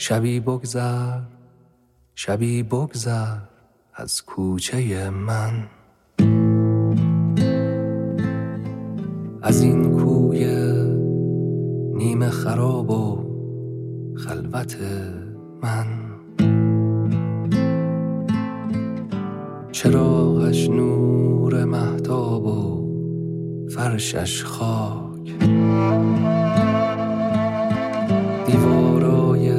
شبی بگذر شبی بگذر از کوچه من، از این کوی نیمه خراب و خلوت من. چراغش نور مهتاب و فرشش خاک، دیوارای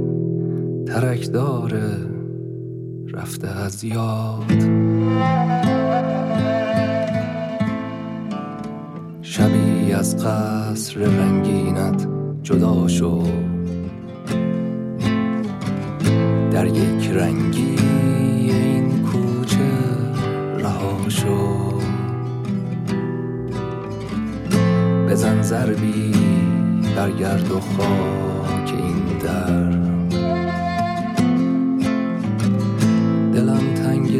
ترکدار رفته از یاد. شبی از قصر رنگینت جدا شد، در یک رنگی این کوچه رها شد. بزن ضربی بر گرد و خاک این در، دلم تنگه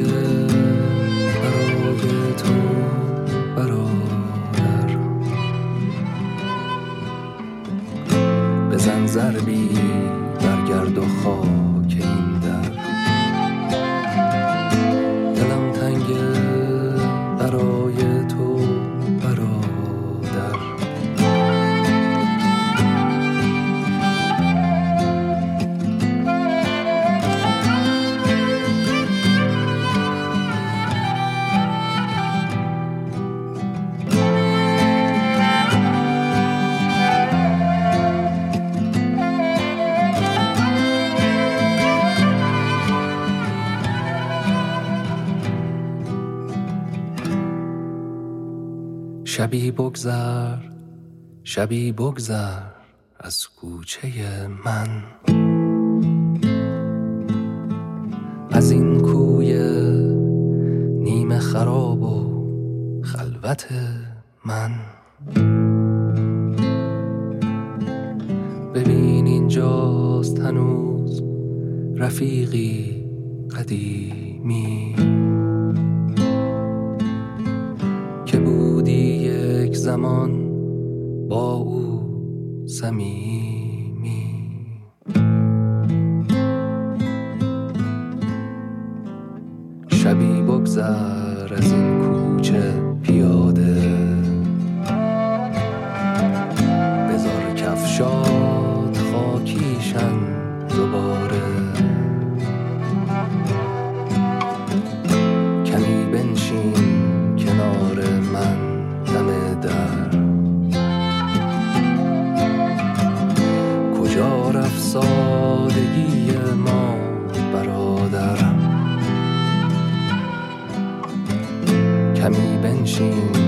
برای تو برادر. بزن ضربی بر گرد و خاک این در، دلم تنگه برای تو برادر. شبی بگذر شبی بگذر از کوچه من، از این کوی نیمه خراب و خلوت من. ببین اینجاست هنوز رفیقی قدیمی که بودی یک زمان با او صمیمی. شبی بگذر از این کوچه پیاده، بذار کفشات خاکیشن دوباره. کمی بنشین کنار من دم در، کجا رفت سادگی ما برادر. کمی بنشین